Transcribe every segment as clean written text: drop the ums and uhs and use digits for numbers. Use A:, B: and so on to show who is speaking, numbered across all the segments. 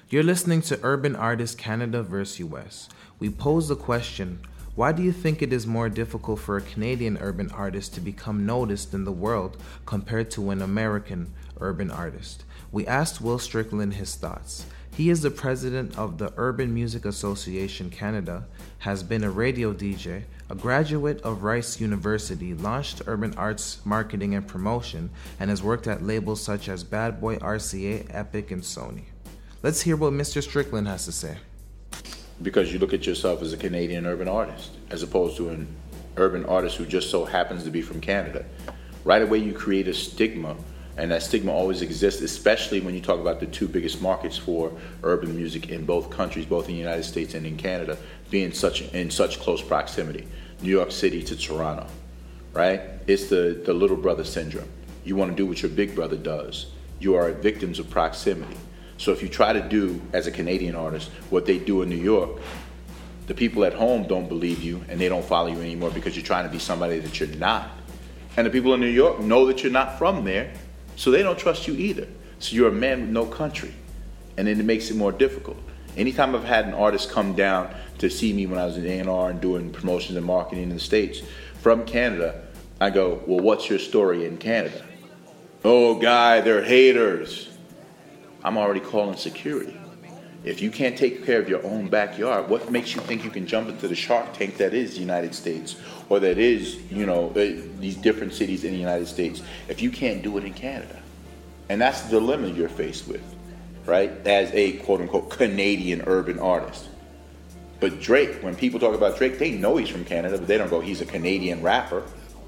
A: You're listening to Urban Artist Canada vs. US. We pose the question, why do you think it is more difficult for a Canadian urban artist to become noticed in the world compared to an American urban artist? We asked Will Strickland his thoughts. He is the president of the Urban Music Association Canada, has been a radio DJ, a graduate of Rice University, launched urban arts marketing and promotion, and has worked at labels such as Bad Boy, RCA, Epic, and Sony. Let's hear what Mr. Strickland has to say.
B: Because you look at yourself as a Canadian urban artist, as opposed to an urban artist who just so happens to be from Canada. Right away you create a stigma, and that stigma always exists, especially when you talk about the two biggest markets for urban music in both countries, both in the United States and in Canada, being in such close proximity. New York City to Toronto, right? It's the little brother syndrome. You want to do what your big brother does. You are victims of proximity. So if you try to do, as a Canadian artist, what they do in New York, the people at home don't believe you and they don't follow you anymore because you're trying to be somebody that you're not. And the people in New York know that you're not from there, so they don't trust you either. So you're a man with no country. And then it makes it more difficult. Anytime I've had an artist come down to see me when I was in A&R and doing promotions and marketing in the States from Canada, I go, well, what's your story in Canada? Oh, guy, they're haters. I'm already calling security. If you can't take care of your own backyard, what makes you think you can jump into the shark tank that is the United States, or that is, these different cities in the United States, if you can't do it in Canada? And that's the dilemma you're faced with, right, as a quote-unquote Canadian urban artist. But Drake, when people talk about Drake, they know he's from Canada, but they don't go, he's a Canadian rapper.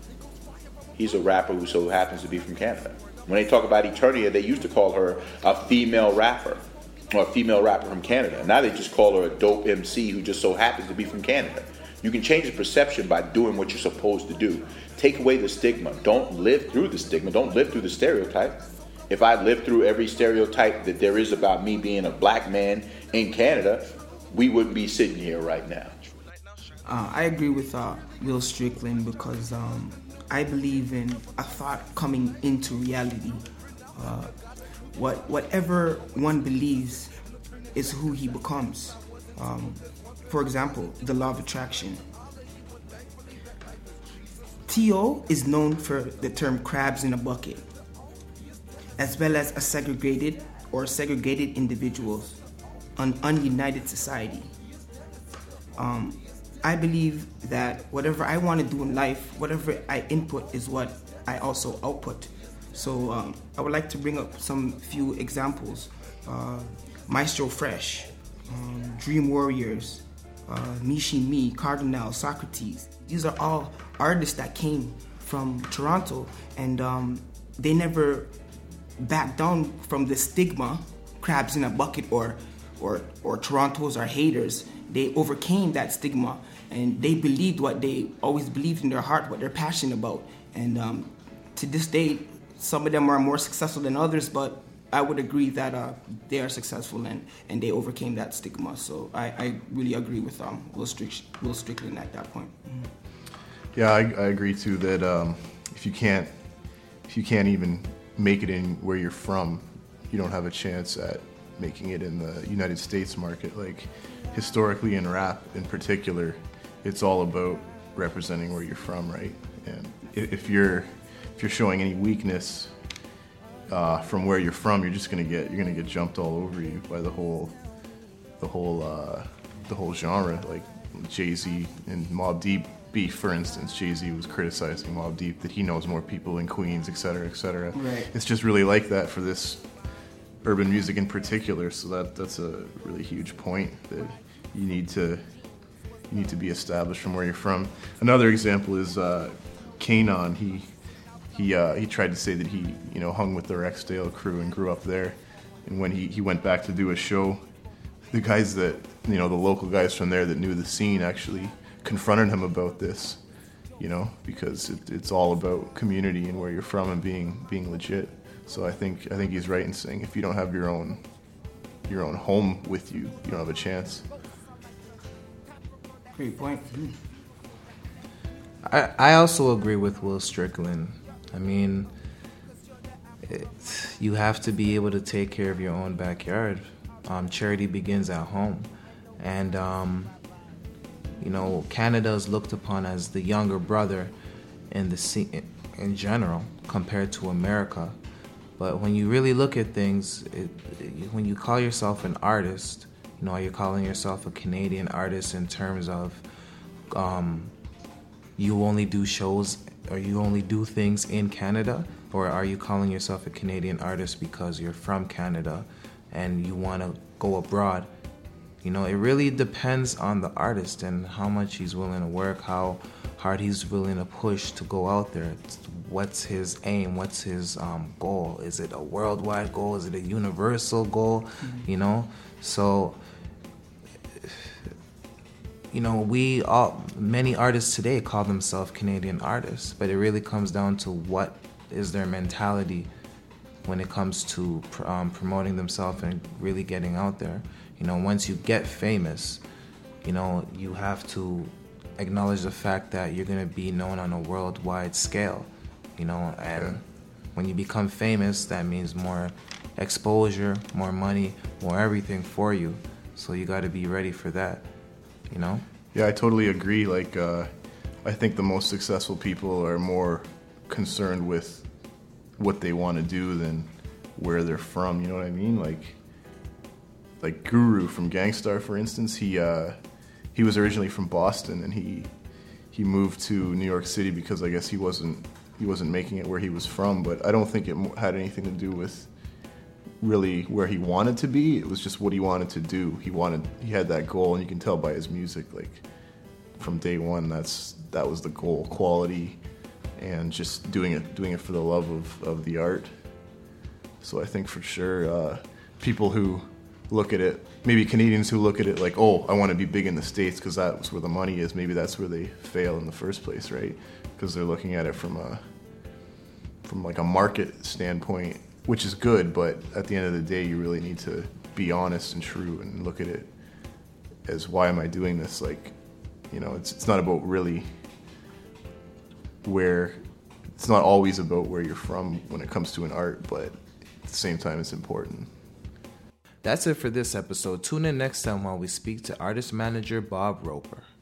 B: He's a rapper who so happens to be from Canada. When they talk about Eternia, they used to call her a female rapper, or a female rapper from Canada. Now they just call her a dope MC who just so happens to be from Canada. You can change the perception by doing what you're supposed to do. Take away the stigma. Don't live through the stigma. Don't live through the stereotype. If I lived through every stereotype that there is about me being a black man in Canada, we wouldn't be sitting here right now.
C: I agree with Will Strickland because I believe in a thought coming into reality. Whatever one believes is who he becomes. For example, the law of attraction. T.O. is known for the term crabs in a bucket, as well as segregated individuals, an ununited society. I believe that whatever I want to do in life, whatever I input is what I also output. So I would like to bring up some few examples. Maestro Fresh, Dream Warriors, Mishi Me, Cardinal, Socrates. These are all artists that came from Toronto, and they never backed down from the stigma, crabs in a bucket or Torontos are haters. They overcame that stigma, and they believed what they always believed in their heart, what they're passionate about. And to this day, some of them are more successful than others, but I would agree that they are successful and they overcame that stigma. So I really agree with Will Strickland at that point. Mm-hmm.
D: Yeah, I agree too that if you can't even make it in where you're from, you don't have a chance at making it in the United States market. Like historically in rap in particular, it's all about representing where you're from, right? And if you're showing any weakness from where you're from, you're gonna get jumped all over you by the whole genre. Like Jay-Z and Mobb Deep beef, for instance. Jay-Z was criticizing Mobb Deep that he knows more people in Queens, etc., etc.
C: Right.
D: It's just really like that for this urban music in particular. So that's a really huge point that you need to be established from where you're from. Another example is Kanon. He tried to say that he hung with the Rexdale crew and grew up there, and when he went back to do a show, the guys that the local guys from there that knew the scene actually confronted him about this, because it's all about community and where you're from and being legit. So I think he's right in saying if you don't have your own home with you, you don't have a chance.
C: Great point.
A: I also agree with Will Strickland. I mean, you have to be able to take care of your own backyard. Charity begins at home. And, Canada is looked upon as the younger brother in in general compared to America. But when you really look at things, when you call yourself an artist, are you calling yourself a Canadian artist in terms of you only do shows or you only do things in Canada? Or are you calling yourself a Canadian artist because you're from Canada and you want to go abroad? It really depends on the artist and how much he's willing to work, how hard he's willing to push to go out there. What's his aim? What's his goal? Is it a worldwide goal? Is it a universal goal? So, many artists today call themselves Canadian artists, but it really comes down to what is their mentality when it comes to promoting themselves and really getting out there. Once you get famous, you have to acknowledge the fact that you're going to be known on a worldwide scale, and when you become famous, that means more exposure, more money, more everything for you. So you got to be ready for that,
D: Yeah, I totally agree. I think the most successful people are more concerned with what they want to do than where they're from. You know what I mean? Like Guru from Gang Starr, for instance. He was originally from Boston, and he moved to New York City because I guess he wasn't making it where he was from. But I don't think it had anything to do with really where he wanted to be. It was just what he wanted to do. He had that goal, and you can tell by his music, from day one, that was the goal: quality, and just doing it for the love of the art. So I think for sure, people who look at it, maybe Canadians who look at it like, oh, I want to be big in the States because that's where the money is, maybe that's where they fail in the first place, right? Because they're looking at it from a market standpoint, which is good, but at the end of the day, you really need to be honest and true and look at it as, why am I doing this? It's not about really it's not always about where you're from when it comes to an art, but at the same time, it's important.
A: That's it for this episode. Tune in next time while we speak to artist manager Bob Roper.